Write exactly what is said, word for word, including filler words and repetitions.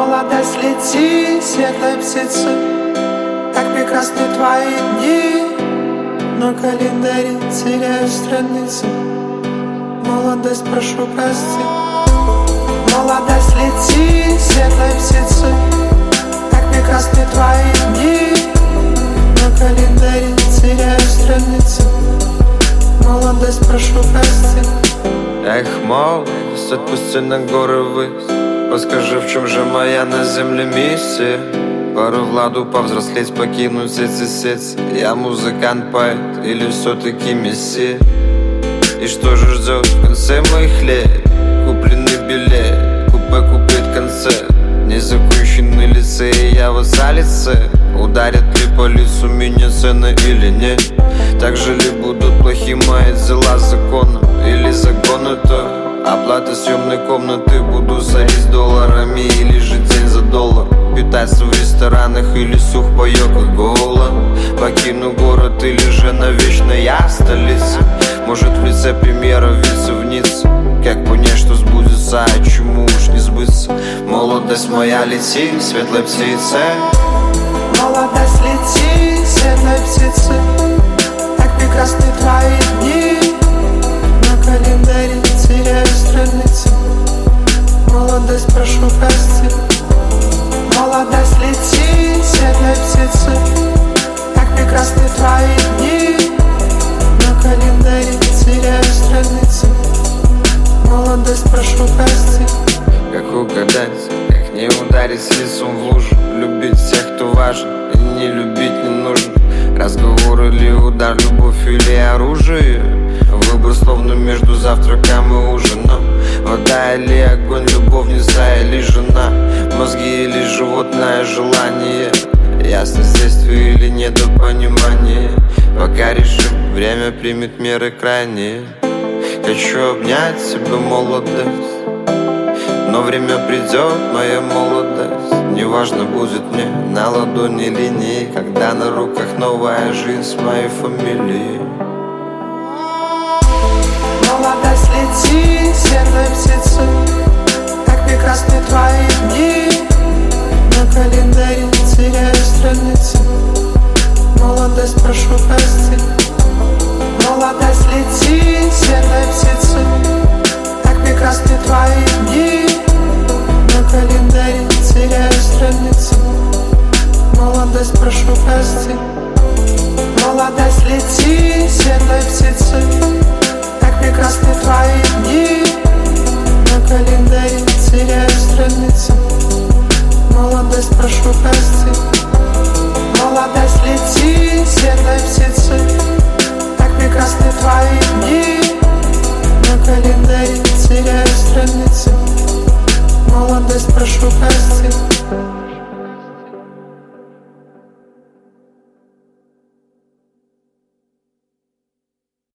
Молодость, лети, светлой птицы, как прекрасны твои дни. На календаре теряю страницы. Молодость, прошу прости. Молодость, лети, светлой птицы, как прекрасны твои дни. На календаре теряю страницы. Молодость, прошу прости. Эх, молодость, отпусти на горы ввысь. Подскажи, в чем же моя на земле миссия? Пару владу повзрослеть, покинуть эти сети. Я музыкант, поэт или все-таки мессия? И что же ждет в конце моих лет? Купленный билет, купе-купит концерт. Незаконченный лицей, я в лице. Ударят ли по лицу меня цены или нет? Так же ли будут плохи мои дела закона? Или загоны то? Оплата съемной комнаты буду сорить долларами или же день за доллар. Питаться в ресторанах или сухпайок и голод. Покину город или же навечно я в столице. Может в лице премьера виться в Ницце. Как понять, что сбудется, а чему уж не сбыться? Молодость моя, лети, светлой птице. Молодость, лети, светлой птицы, как прекрасны твои дни. На календаре теряю страницы. Молодость, прошу прости. Молодость, лети, светлой птицы, как прекрасны твои дни. На календаре теряю страницы. Молодость, прошу прости. Как угадать, как не ударить лицом в лужу? Любить тех, кто важен, и не любить не нужно. Разговор или удар, любовь или оружие. Выбор словно между завтраком и ужином. Вода или огонь, любовница или жена. Мозги или животное желание. Ясность действия или недопонимание. Пока решим, время примет меры крайние. Хочу обнять тебя, молодость. Но время придет, моя молодость. Неважно будет мне на ладони линии, когда на руках новая жизнь с моей фамилией. Молодость, лети, светлой птицы, как прекрасны твои дни. На календаре теряю страницы. Молодость, прошу прости. Молодость, лети, светлой птицы, как прекрасны твои дни. На календаре теряю страницы. Молодость, прошу прости. Молодость, лети, светлой птицы, как прекрасны твои дни. На календаре теряю страницы. Молодость, прошу прости.